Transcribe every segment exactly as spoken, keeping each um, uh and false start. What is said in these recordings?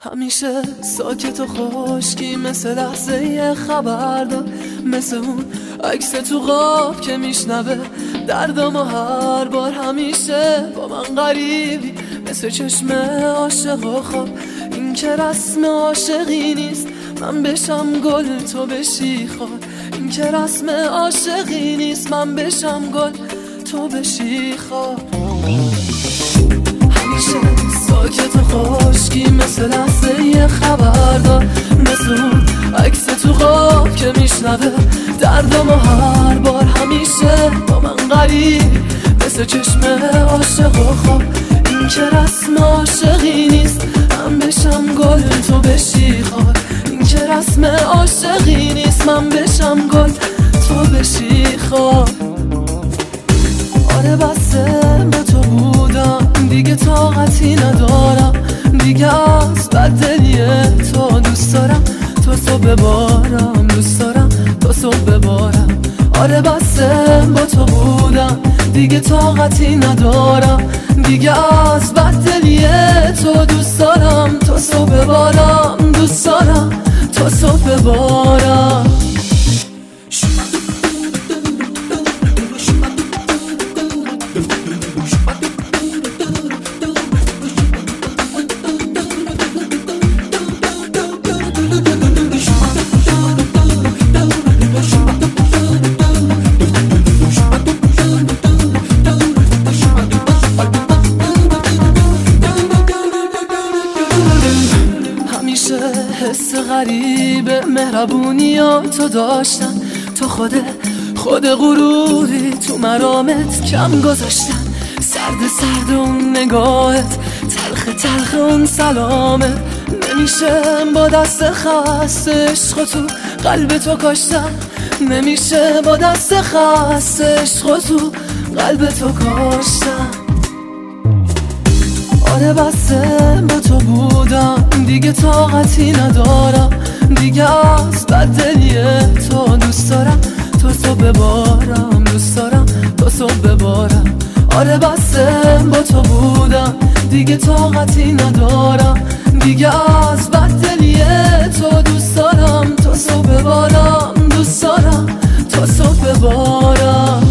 همیشه ساکت و خشکی مثل لحظه یه خبردار، مثل اون عکس تو خواب که میشنوه دردامو هر بار. همیشه با من غریبی مثل چشم عاشق و خواب. این که رسم عاشقی نیست من بشم گل تو بشی خار. این که رسم عاشقی نیست من بشم گل تو بشی خار. همیشه ساکت و خشکی مثل لحظه یه خبردار، مثل اون عکس تو خواب که میشنوه دردامو هر بار. همیشه با من غریبی مثل چشم عاشق و خواب. این که رسم عاشقی نیست من بشم گل تو بشی خار. این که رسم عاشقی نیست من بشم گل تو بشی خار. آره بسه با تو بودم دیگه طاقتی ندارم، دیگه از بددلی تو دوست دارم تو صبح ببارم، دوست دارم تو صبح ببارم. آره بسه با تو بودم دیگه طاقتی ندارم، دیگه از بددلی تو دوست دارم تو صبح ببارم، دوست دارم تو صبح ببارم. همیشه حس غریب مهربونی ها تو داشتن، تو خود خود غروری تو مرامت کم گذاشتن. سرد سرد اون نگاهت، تلخ تلخ اون سلامت. نمیشه با دست خسته عشق تو قلب تو کاشتن، نمیشه با دست خسته عشق تو قلب تو کاشتن. آره بسه با تو بودم دیگه طاقتی ندارم، دیگه از بددلی تو دوست دارم تو صبح ببارم، دوست دارم تو صبح ببارم. آره بسه با تو بودم دیگه طاقتی ندارم، دیگه از بددلی تو دوست دارم تو صبح ببارم، دوست دارم تو صبح ببارم.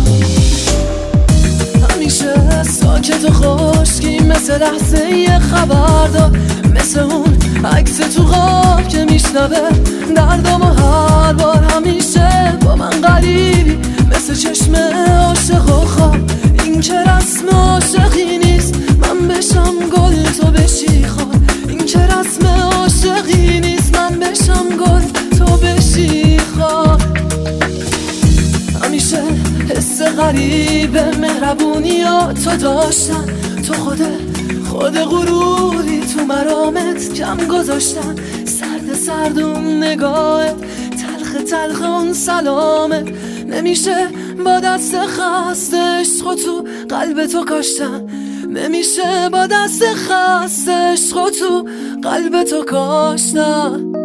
همیشه ساکت و خشکی مثل لحظه یه خبردار، مثل اون عکس تو خواب که میشنوه دردامو هر بار. همیشه با من غریبی مثل چشم عاشق و خواب. این که رسم عاشقی نیست من بشم گل تو بشی خار. این که رسم عاشقی نیست من بشم گل تو بشی خار. همیشه حس غریب مهربونی ها تو داشتن، تو خود خود غروری تو مرامت کم گذاشتن. سرد سرد اون نگاهت، تلخ تلخ اون سلامت. نمیشه با دست خسته عشق تو قلب تو کاشتن، نمیشه با دست خسته عشق تو قلب تو کاشتن.